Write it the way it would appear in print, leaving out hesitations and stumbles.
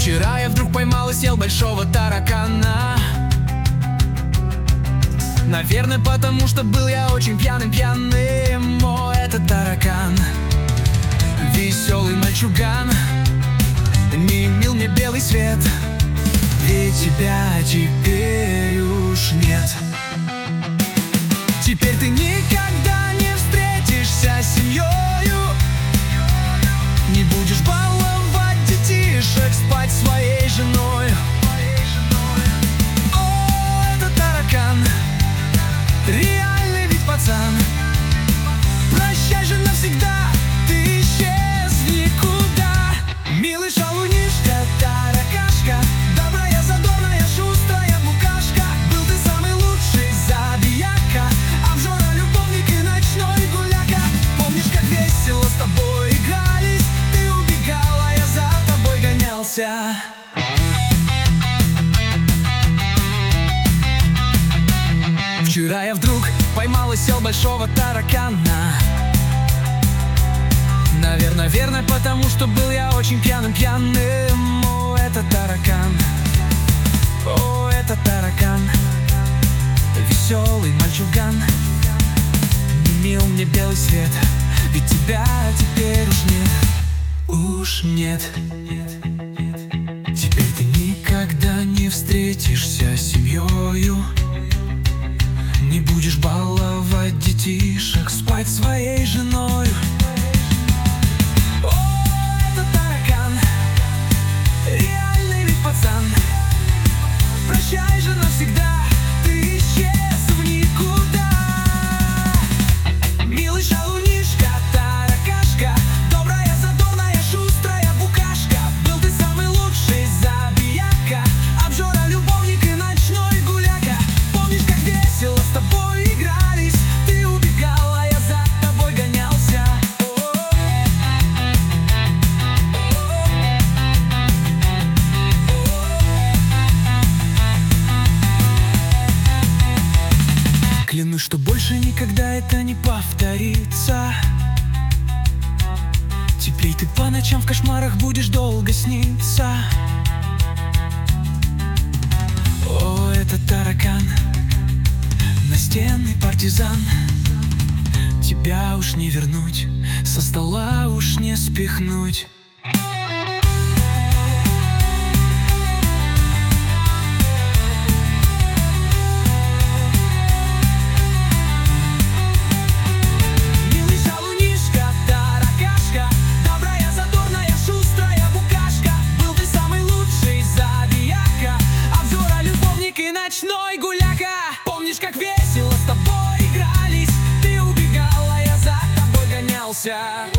Вчера я вдруг поймал и съел большого таракана. Наверное, потому что был я очень пьяным. О, это таракан, веселый мальчуган, не мил мне белый свет, ведь тебя теперь уж нет. Теперь ты никогда не встретишься с семьёю, не будешь баловать детишек, спать своей женой. О, это таракан, реальный ведь пацан. Прощай же навсегда, ты исчез в никуда. Милый шалунишка, таракашка, добрая, задорная, шустрая букашка. Был ты самый лучший забияка, обжора, любовник и ночной гуляка. Помнишь, как весело с тобой игрались? Ты убегала, я за тобой гонялся. Вчера я вдруг поймал и съел большого таракана. Наверное, потому что был я очень пьяным. О, это таракан, о, это таракан, веселый мальчуган, не мил мне белый свет, ведь тебя теперь уж нет. Теперь ты никогда не встретишься с семьёю, не будешь баловать детишек, спать своей женой. О, это таракан, реальный ведь пацан. Прощай же навсегда, ты исчез в никуда. Милый шалунишка, таракашка, добрая, задорная, шустрая букашка. Был ты самый лучший забияка, обжора, любовник и ночной гуляка. Помнишь, как весело с тобой игрались? Ты убегала, я за тобой гонялся. Клянусь, что больше никогда это не повторится. Теперь ты по ночам в кошмарах будешь долго сниться. О, это таракан, настенный партизан. Тебя уж не вернуть, со стола уж не спихнуть. Милый шалунишка, таракашка, добрая, задорная, шустрая букашка. Был ты самый лучший забияка, обжора, любовник и ночной гуляка. Помнишь, как весело с тобой игрались? Ты убегала, я за тобой гонялся.